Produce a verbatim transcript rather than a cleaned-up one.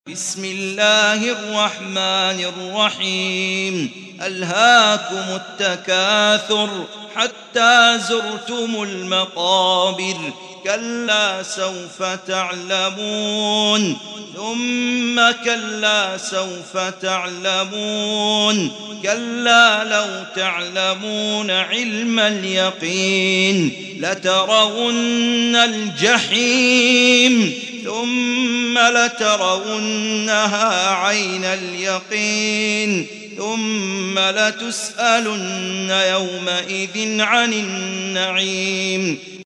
بسم الله الرحمن الرحيم ألهاكم التكاثر حتى زرتم المقابر كلا سوف تعلمون ثم كلا سوف تعلمون كلا لو تعلمون علم اليقين لترون الجحيم ثم لترونها عين اليقين ثم لتسألن يومئذ عن النعيم